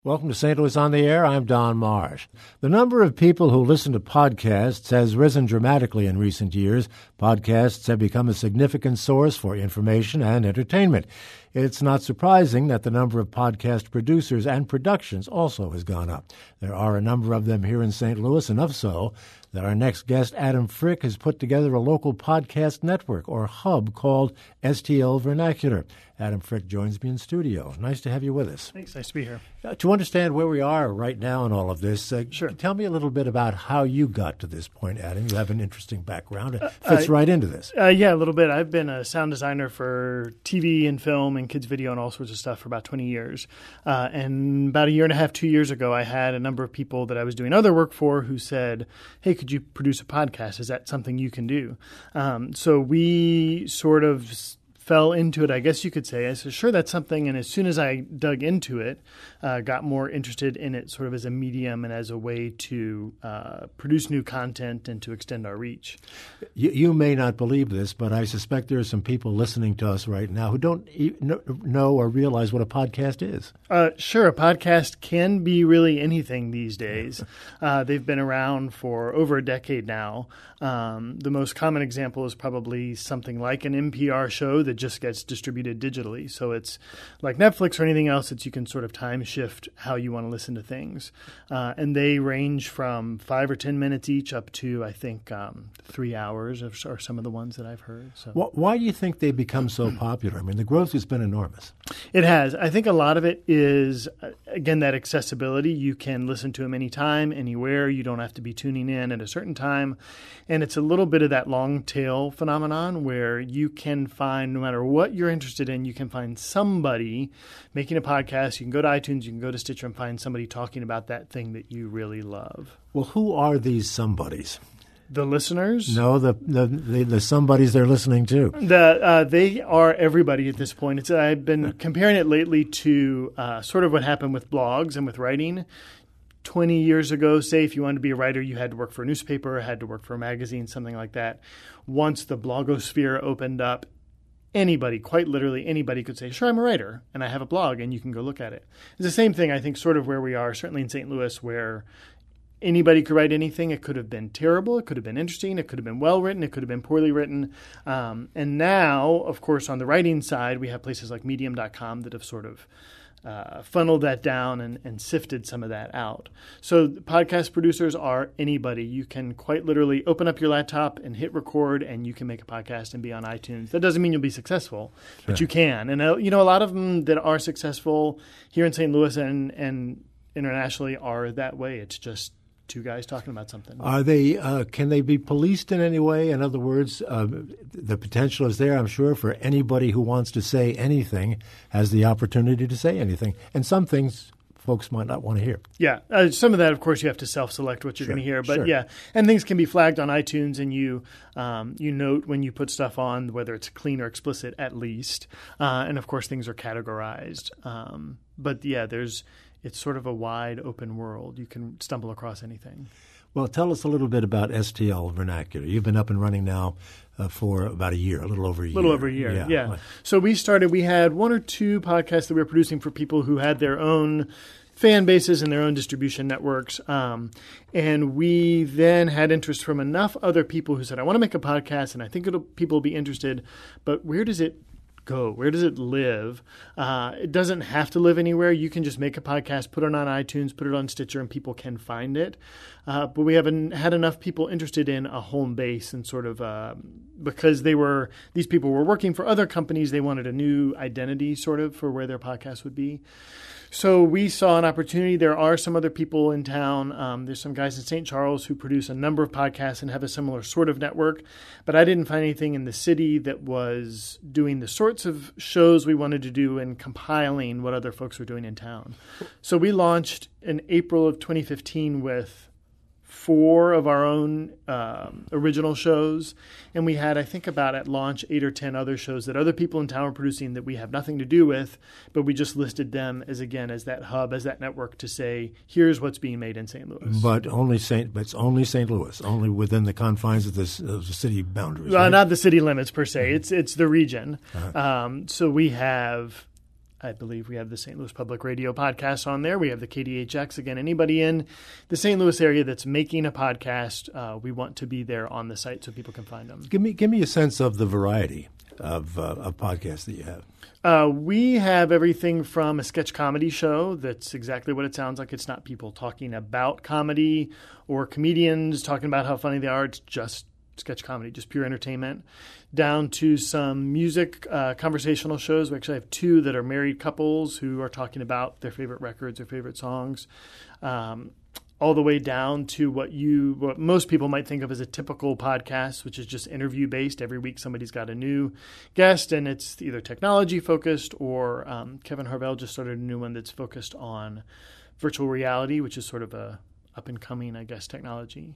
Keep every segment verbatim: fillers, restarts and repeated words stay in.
Welcome to Saint Louis on the Air. I'm Don Marsh. The number of people who listen to podcasts has risen dramatically in recent years. Podcasts have become a significant source for information and entertainment. It's not surprising that the number of podcast producers and productions also has gone up. There are a number of them here in Saint Louis, enough so that our next guest, Adam Frick, has put together a local podcast network or hub called S T L Vernacular. Adam Frick joins me in studio. Nice to have you with us. Thanks. Nice to be here. Uh, to understand where we are right now in all of this, uh, sure. Tell me a little bit about how you got to this point, Adam. You have an interesting background. It fits uh, right into this. Uh, yeah, a little bit. I've been a sound designer for T V and film and kids video and all sorts of stuff for about twenty years. Uh, and about a year and a half, two years ago, I had a number of people that I was doing other work for who said, hey, could you produce a podcast? Is that something you can do? Um, so we sort of fell into it, I guess you could say. I said, sure, that's something. And as soon as I dug into it, uh, got more interested in it sort of as a medium and as a way to uh, produce new content and to extend our reach. You, you may not believe this, but I suspect there are some people listening to us right now who don't e- know or realize what a podcast is. Uh, sure, a podcast can be really anything these days. Uh, they've been around for over a decade now. Um, the most common example is probably something like an N P R show that just gets distributed digitally. So it's like Netflix or anything else that you can sort of time shift how you want to listen to things. Uh, and they range from five or ten minutes each up to, I think, um, three hours are some of the ones that I've heard. So. Why do you think they become so popular? I mean, the growth has been enormous. It has. I think a lot of it is, again, that accessibility. You can listen to them anytime, anywhere. You don't have to be tuning in at a certain time. And it's a little bit of that long tail phenomenon where you can find, no matter what you're interested in, you can find somebody making a podcast. You can go to iTunes, you can go to Stitcher and find somebody talking about that thing that you really love. Well, who are these somebodies? The listeners? No, the the, the, the somebodies they're listening to. The uh, they are everybody at this point. It's, I've been comparing it lately to uh, sort of what happened with blogs and with writing. twenty years ago, say, if you wanted to be a writer, you had to work for a newspaper, had to work for a magazine, something like that. Once the blogosphere opened up, anybody, quite literally anybody could say, sure, I'm a writer and I have a blog and you can go look at it. It's the same thing, I think, sort of where we are, certainly in Saint Louis, where anybody could write anything. It could have been terrible. It could have been interesting. It could have been well written. It could have been poorly written. Um, and now, of course, on the writing side, we have places like medium dot com that have sort of uh, funneled that down and, and sifted some of that out. So podcast producers are anybody. You can quite literally open up your laptop and hit record, and you can make a podcast and be on iTunes. That doesn't mean you'll be successful, sure. But you can. And, uh, you know, a lot of them that are successful here in Saint Louis and, and internationally are that way. It's just two guys talking about something. Are they? Uh, can they be policed in any way? In other words, uh, the potential is there, I'm sure, for anybody who wants to say anything has the opportunity to say anything. And some things folks might not want to hear. Yeah. Uh, some of that, of course, you have to self-select what you're sure. going to hear. But sure. yeah, and things can be flagged on iTunes, and you um, you note when you put stuff on, whether it's clean or explicit at least. Uh, and, of course, things are categorized. Um, but, yeah, there's it's sort of a wide open world. You can stumble across anything. Well, tell us a little bit about S T L Vernacular. You've been up and running now uh, for about a year, a little over a year. A little over a year, yeah. yeah. So we started, we had one or two podcasts that we were producing for people who had their own fan bases and their own distribution networks. Um, and we then had interest from enough other people who said, I want to make a podcast and I think it'll, people will be interested, but where does it go? Where does it live? Uh, it doesn't have to live anywhere. You can just make a podcast, put it on iTunes, put it on Stitcher, and people can find it. Uh, but we haven't had enough people interested in a home base and sort of uh, because they were these people were working for other companies. They wanted a new identity sort of for where their podcast would be. So we saw an opportunity. There are some other people in town. Um, there's some guys in Saint Charles who produce a number of podcasts and have a similar sort of network. But I didn't find anything in the city that was doing the sorts of shows we wanted to do and compiling what other folks were doing in town. So we launched in April of twenty fifteen with four of our own um, original shows. And we had, I think, about at launch eight or ten other shows that other people in town were producing that we have nothing to do with, but we just listed them as, again, as that hub, as that network to say, here's what's being made in Saint Louis. But only Saint, but it's only Saint Louis, only within the confines of, this, of the city boundaries. Well, right? Not the city limits per se. Mm-hmm. It's it's the region. Uh-huh. Um, so we have I believe we have the Saint Louis Public Radio podcast on there. We have the K D H X. Again, anybody in the Saint Louis area that's making a podcast, uh, we want to be there on the site so people can find them. Give me give me a sense of the variety of, uh, of podcasts that you have. Uh, we have everything from a sketch comedy show that's exactly what it sounds like. It's not people talking about comedy or comedians talking about how funny they are. It's just sketch comedy, just pure entertainment, down to some music uh, conversational shows. We actually have two that are married couples who are talking about their favorite records or favorite songs, um, all the way down to what you, what most people might think of as a typical podcast, which is just interview based. Every week somebody's got a new guest, and it's either technology focused or um, Kevin Harvell just started a new one that's focused on virtual reality, which is sort of a up and coming, I guess, technology.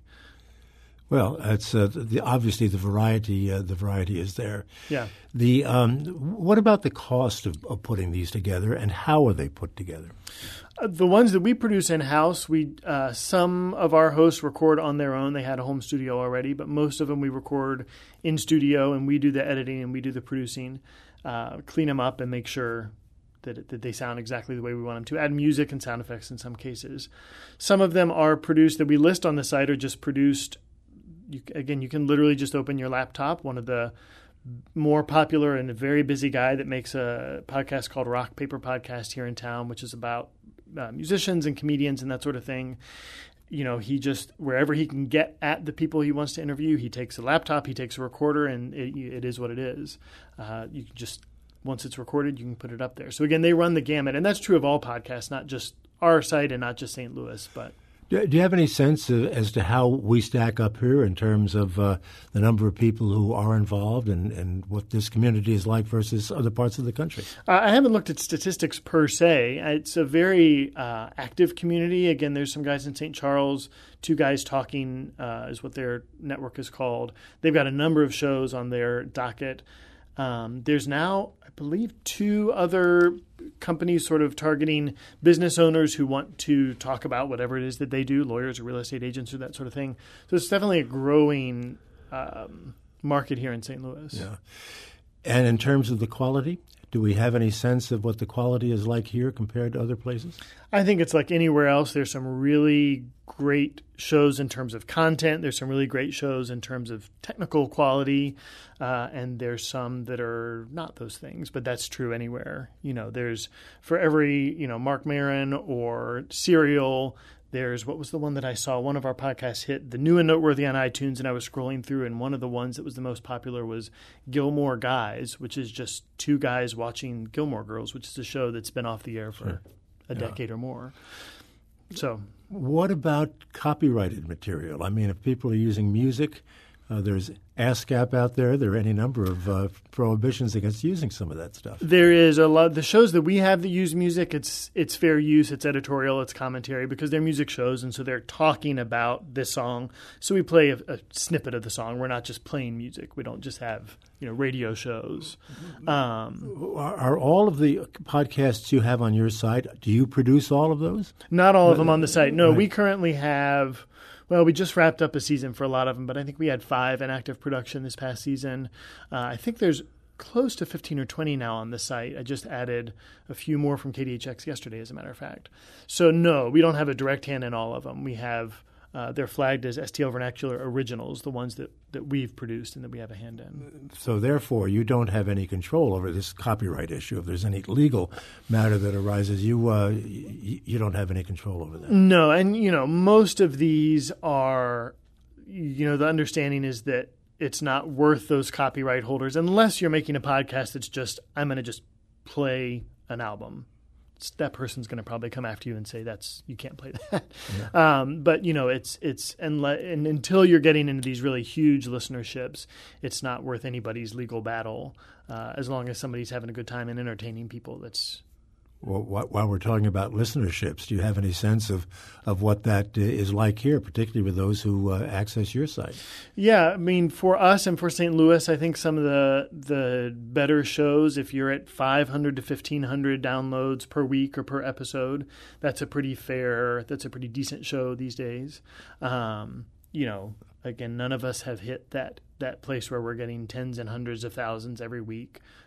Well, it's uh, the, obviously the variety. Uh, the variety is there. Yeah. The um, what about the cost of, of putting these together, and how are they put together? Uh, the ones that we produce in house, we uh, some of our hosts record on their own. They had a home studio already, but most of them we record in studio, and we do the editing and we do the producing, uh, clean them up, and make sure that, it, that they sound exactly the way we want them to. Add music and sound effects in some cases. Some of them are produced that we list on the site are just produced. You, again, you can literally just open your laptop. One of the more popular and a very busy guy that makes a podcast called Rock Paper Podcast here in town, which is about uh, musicians and comedians and that sort of thing. You know, he just, wherever he can get at the people he wants to interview, he takes a laptop, he takes a recorder, and it, it is what it is. Uh, you can just, once it's recorded, you can put it up there. So again, they run the gamut. And that's true of all podcasts, not just our site and not just Saint Louis, but... Do you have any sense of, as to how we stack up here in terms of uh, the number of people who are involved and, and what this community is like versus other parts of the country? Uh, I haven't looked at statistics per se. It's a very uh, active community. Again, there's some guys in Saint Charles, Two Guys Talking uh, is what their network is called. They've got a number of shows on their docket. Um, there's now, I believe, two other companies sort of targeting business owners who want to talk about whatever it is that they do, lawyers or real estate agents or that sort of thing. So it's definitely a growing um, market here in Saint Louis. Yeah. And in terms of the quality, do we have any sense of what the quality is like here compared to other places? I think it's like anywhere else. There's some really great shows in terms of content. There's some really great shows in terms of technical quality. Uh, and there's some that are not those things, but that's true anywhere. You know, there's for every, you know, Mark Maron or Serial, there's, what was the one that I saw? One of our podcasts hit the new and noteworthy on iTunes, and I was scrolling through, and one of the ones that was the most popular was Gilmore Guys, which is just two guys watching Gilmore Girls, which is a show that's been off the air for sure. a yeah. decade or more. So, what about copyrighted material? I mean, if people are using music, uh, there's ASCAP out there. There are any number of uh, prohibitions against using some of that stuff. There is a lot. The shows that we have that use music, it's it's fair use, it's editorial, it's commentary, because they're music shows, and so they're talking about this song. So we play a, a snippet of the song. We're not just playing music. We don't just have, you know, radio shows. Um, are, are all of the podcasts you have on your site, do you produce all of those? Not all of them on the site. No, right. We currently have... Well, we just wrapped up a season for a lot of them, but I think we had five in active production this past season. Uh, I think there's close to fifteen or twenty now on the site. I just added a few more from K D H X yesterday, as a matter of fact. So, no, we don't have a direct hand in all of them. We have uh, they're flagged as S T L Vernacular Originals, the ones that, that we've produced and that we have a hand in. So, therefore, you don't have any control over this copyright issue. If there's any legal matter that arises, you uh, you, you don't have any control over that. No, and, you know, most of these are, you know, the understanding is that it's not worth those copyright holders unless you're making a podcast that's just, I'm going to just play an album. That person's going to probably come after you and say that's you can't play that. Yeah. Um, but you know, it's it's and, le- and until you're getting into these really huge listenerships, it's not worth anybody's legal battle. Uh, as long as somebody's having a good time and entertaining people, that's. Well, while we're talking about listenerships, do you have any sense of, of what that is like here, particularly with those who uh, access your site? Yeah, I mean, for us and for Saint Louis, I think some of the the better shows, if you're at five hundred to fifteen hundred downloads per week or per episode, that's a pretty fair, that's a pretty decent show these days. Um, you know, again, none of us have hit that that place where we're getting tens and hundreds of thousands every week.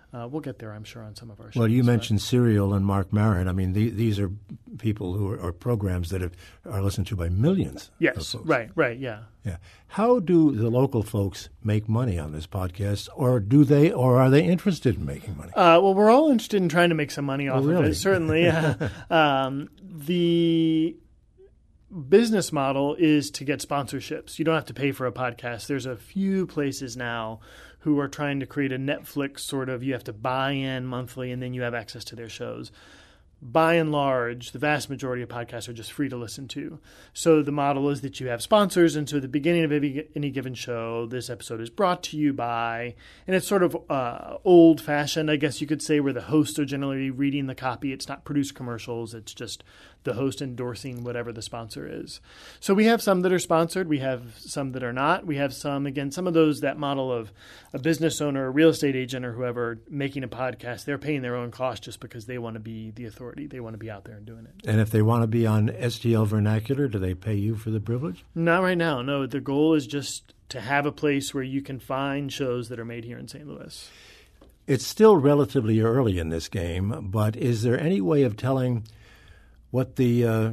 Uh, we'll get there, I'm sure, on some of our shows. Well, you but. mentioned Serial and Mark Maron. I mean, the, these are people who are, are programs that have, are listened to by millions yes, of folks. right, right, yeah. Yeah. How do the local folks make money on this podcast, or do they, or are they interested in making money? Uh, well, we're all interested in trying to make some money off oh, really? of it, certainly. uh, um, the business model is to get sponsorships. You don't have to pay for a podcast. There's a few places now who are trying to create a Netflix sort of, you have to buy in monthly and then you have access to their shows. By and large, the vast majority of podcasts are just free to listen to. So the model is that you have sponsors, and so at the beginning of any, any given show, this episode is brought to you by, and it's sort of uh, old-fashioned, I guess you could say, where the hosts are generally reading the copy. It's not produced commercials. It's just the host endorsing whatever the sponsor is. So we have some that are sponsored. We have some that are not. We have some, again, some of those, that model of a business owner, a real estate agent, or whoever making a podcast, they're paying their own cost just because they want to be the authority. They want to be out there and doing it. And if they want to be on S T L Vernacular, do they pay you for the privilege? Not right now. No, the goal is just to have a place where you can find shows that are made here in Saint Louis. It's still relatively early in this game, but is there any way of telling what the uh,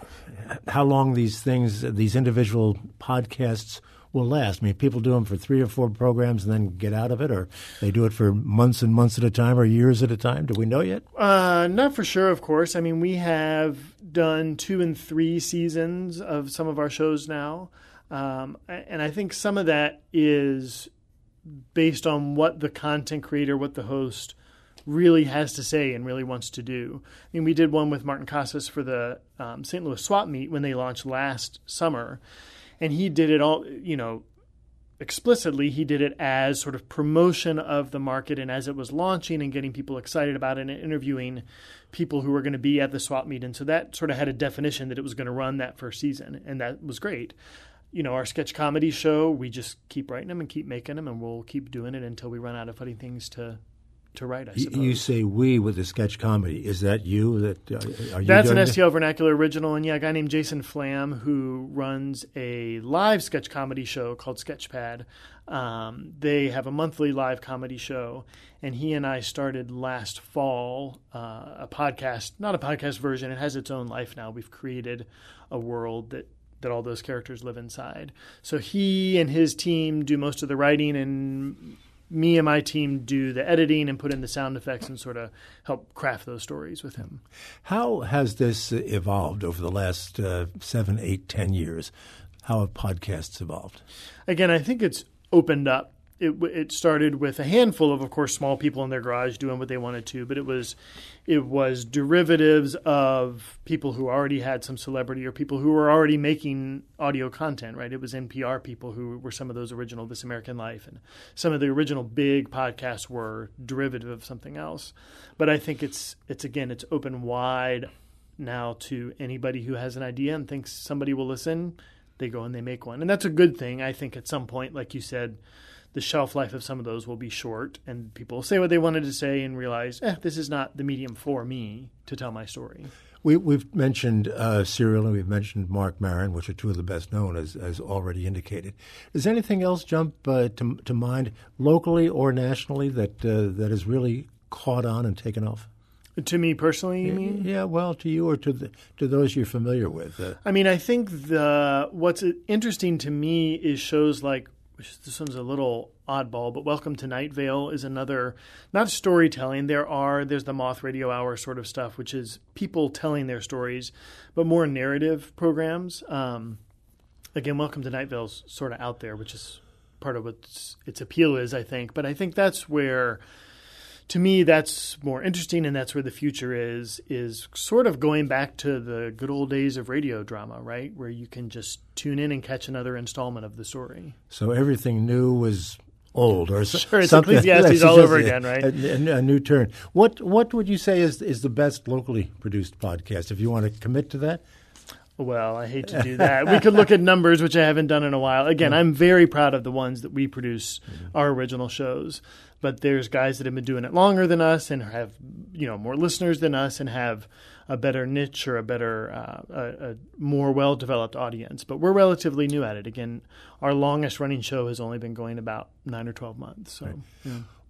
how long these things, these individual podcasts will last? I mean, people do them for three or four programs and then get out of it, or they do it for months and months at a time or years at a time? Do we know yet? Uh, not for sure, of course. I mean, we have done two and three seasons of some of our shows now. Um, and I think some of that is based on what the content creator, what the host really has to say and really wants to do. I mean, we did one with Martin Casas for the um, Saint Louis Swap Meet when they launched last summer. And he did it all, you know, explicitly. He did it as sort of promotion of the market and as it was launching and getting people excited about it and interviewing people who were going to be at the swap meet. And so that sort of had a definition that it was going to run that first season. And that was great. You know, our sketch comedy show, we just keep writing them and keep making them, and we'll keep doing it until we run out of funny things to to write, I suppose. You say we with the sketch comedy. Is that you? That uh, are you That's an doing S T L Vernacular original, and yeah, a guy named Jason Flam who runs a live sketch comedy show called Sketchpad. Um, they have a monthly live comedy show, and he and I started last fall uh, a podcast, not a podcast version. It has its own life now. We've created a world that that all those characters live inside. So he and his team do most of the writing, and me and my team do the editing and put in the sound effects and sort of help craft those stories with him. How has this evolved over the last uh, seven, eight, ten years? How have podcasts evolved? Again, I think it's opened up. It, it started with a handful of, of course, small people in their garage doing what they wanted to, but it was it was derivatives of people who already had some celebrity or people who were already making audio content, right? It was N P R people who were some of those original This American Life, and some of the original big podcasts were derivative of something else. But I think it's it's again, it's open wide now to anybody who has an idea and thinks somebody will listen. They go and they make one, and that's a good thing. I think at some point, like you said, the shelf life of some of those will be short, and people will say what they wanted to say and realize, eh, this is not the medium for me to tell my story. We, we've mentioned uh, Serial and we've mentioned Mark Maron, which are two of the best known, as, as already indicated. Does anything else jump uh, to, to mind locally or nationally that uh, that has really caught on and taken off? To me personally, you mean? Yeah, well, to you or to the, to those you're familiar with. Uh, I mean, I think the what's interesting to me is shows like, which this one's a little oddball, but Welcome to Night Vale is another, not storytelling. There are, there's the Moth Radio Hour sort of stuff, which is people telling their stories, but more narrative programs. Um, again, Welcome to Night Vale's sort of out there, which is part of what its appeal is, I think. But I think that's where, to me, that's more interesting, and that's where the future is, is sort of going back to the good old days of radio drama, right, where you can just tune in and catch another installment of the story. So everything new was old, or sure, it's something. Ecclesiastes all over again, right? A, a, a new turn. What What would you say is is the best locally produced podcast, if you want to commit to that? Well, I hate to do that. We could look at numbers, which I haven't done in a while. Again, I'm very proud of the ones that we produce, mm-hmm. our original shows. But there's guys that have been doing it longer than us and have, you know, more listeners than us and have a better niche or a better, uh, a, a more well-developed audience. But we're relatively new at it. Again, our longest running show has only been going about nine or twelve months. So, right. yeah.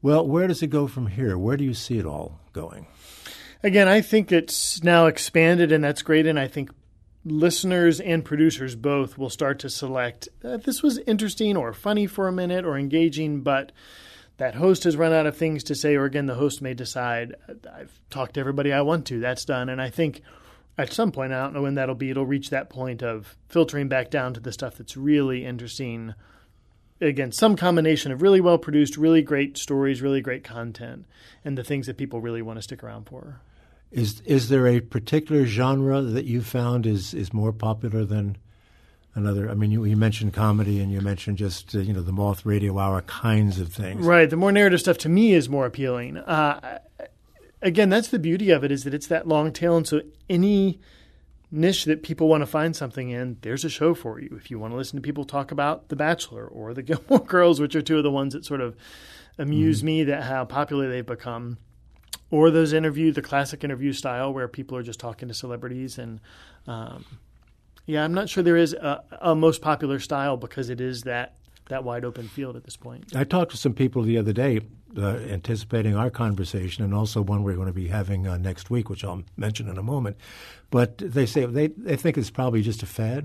Well, where does it go from here? Where do you see it all going? Again, I think it's now expanded, and that's great. And I think listeners and producers both will start to select, uh, this was interesting or funny for a minute or engaging, but that host has run out of things to say, or again, the host may decide, I've talked to everybody I want to, that's done. And I think at some point, I don't know when that'll be, it'll reach that point of filtering back down to the stuff that's really interesting. Again, some combination of really well-produced, really great stories, really great content, and the things that people really want to stick around for. Is is there a particular genre that you found is, is more popular than another? I mean, you, you mentioned comedy, and you mentioned just, uh, you know, the Moth Radio Hour kinds of things. Right. The more narrative stuff to me is more appealing. Uh, again, that's the beauty of it, is that it's that long tail, and so any niche that people want to find something in, there's a show for you. If you want to listen to people talk about The Bachelor or The Gilmore Girls, which are two of the ones that sort of amuse mm-hmm. me, that how popular they've become, or those interview, the classic interview style where people are just talking to celebrities. And um, yeah, I'm not sure there is a, a most popular style, because it is that that wide open field at this point. I talked to some people the other day uh, anticipating our conversation, and also one we're going to be having uh, next week, which I'll mention in a moment. But they say they, they think it's probably just a fad.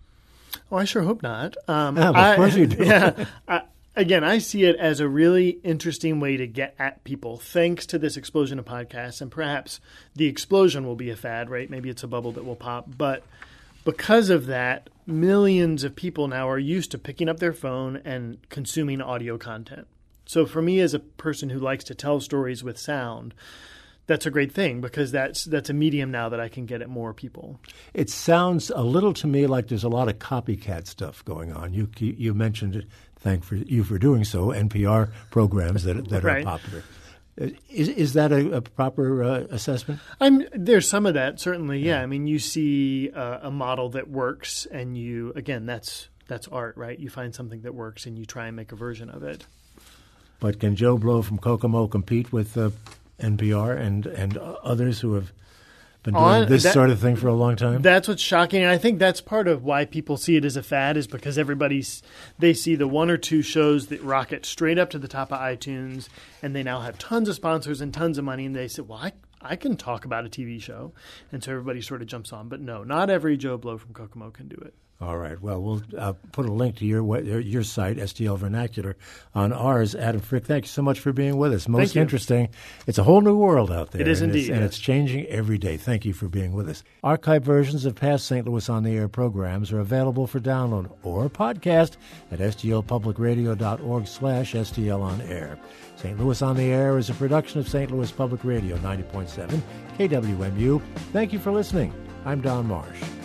Oh, I sure hope not. Um, yeah, well, of course I, you do. yeah, I, again, I see it as a really interesting way to get at people, thanks to this explosion of podcasts. And perhaps the explosion will be a fad, right? Maybe it's a bubble that will pop. But because of that, millions of people now are used to picking up their phone and consuming audio content. So for me, as a person who likes to tell stories with sound, that's a great thing, because that's that's a medium now that I can get at more people. It sounds a little to me like there's a lot of copycat stuff going on. You you mentioned it, thank for you for doing so, N P R programs that that right. are popular. Is is that a, a proper uh, assessment? I'm there's some of that, certainly. Yeah, I mean, you see uh, a model that works, and you again, that's that's art, right? You find something that works, and you try and make a version of it. But can Joe Blow from Kokomo compete with uh, N P R and and others who have been doing On, this that, sort of thing for a long time? That's what's shocking, and I think that's part of why people see it as a fad, is because everybody's they see the one or two shows that rocket straight up to the top of iTunes, and they now have tons of sponsors and tons of money, and they say, well, I, I can talk about a T V show, and so everybody sort of jumps on. But no, not every Joe Blow from Kokomo can do it. All right. Well, we'll uh, put a link to your your site, S T L Vernacular, on ours. Adam Frick, thank you so much for being with us. Most interesting. It's a whole new world out there. It is and indeed. It's, and yes. it's changing every day. Thank you for being with us. Archived versions of past Saint Louis On the Air programs are available for download or podcast at stlpublicradio.org slash STL On Air. Saint Louis On the Air is a production of Saint Louis Public Radio, ninety point seven K W M U. Thank you for listening. I'm Don Marsh.